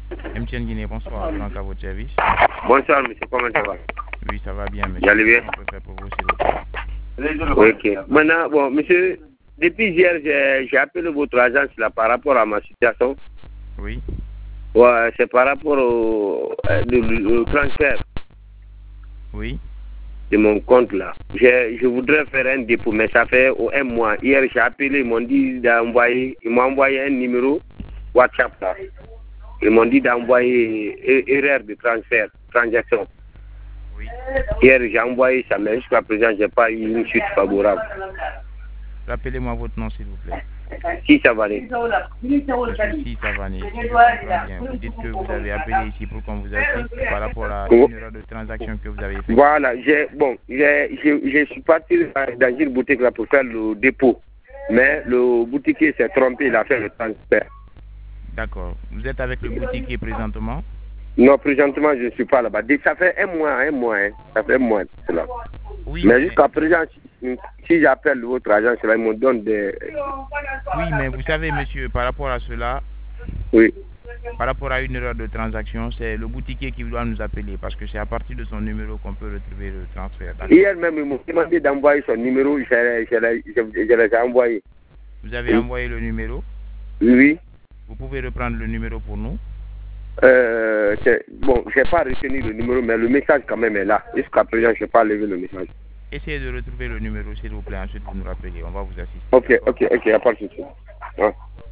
MTN Guinée, bonsoir. Franck à votre service. Bonsoir, monsieur. Comment ça va? Oui, ça va bien, monsieur. Vous allez bien? On peut faire pour vous, s'il vous plaît. Ok. Maintenant, bon, monsieur, depuis hier, j'ai appelé votre agence là par rapport à ma situation. Oui. Ouais, c'est par rapport au transfert Oui. de mon compte là. Je voudrais faire un dépôt, mais ça fait un mois. Hier, j'ai appelé, ils m'ont dit d'envoyer, ils m'ont envoyé un numéro WhatsApp là. Ils m'ont dit d'envoyer erreur de transfert, transaction. Oui. Hier, j'ai envoyé ça, mais jusqu'à présent, je n'ai pas eu une suite favorable. Rappelez-moi votre nom, s'il vous plaît. Si ça va aller. Si ça va aller. Si je comprends bien. Vous dites que vous avez appelé ici pour qu'on vous assiste par rapport à une erreur de transaction que vous avez faite. Voilà, je suis parti dans une boutique là pour faire le dépôt. Mais le boutiquier s'est trompé, il a fait le transfert. D'accord. Vous êtes avec le boutiquier présentement? Non, présentement, je ne suis pas là-bas. Ça fait un mois, hein. Ça fait un mois. Là. Oui, mais jusqu'à présent, si j'appelle votre agence, là, ils me donnent des... Oui, mais vous savez, monsieur, par rapport à cela, oui. Par rapport à une erreur de transaction, c'est le boutiquier qui doit nous appeler parce que c'est à partir de son numéro qu'on peut retrouver le transfert. Hier même, ils m'ont demandé d'envoyer son numéro, je les ai envoyés. Vous avez envoyé le numéro? Oui. Vous pouvez reprendre le numéro pour nous? Bon, je n'ai pas retenu le numéro, mais le message quand même est là. Jusqu'à présent, je n'ai pas levé le message. Essayez de retrouver le numéro, s'il vous plaît. Ensuite, vous nous rappelez. On va vous assister. Ok, il n'y a pas de souci.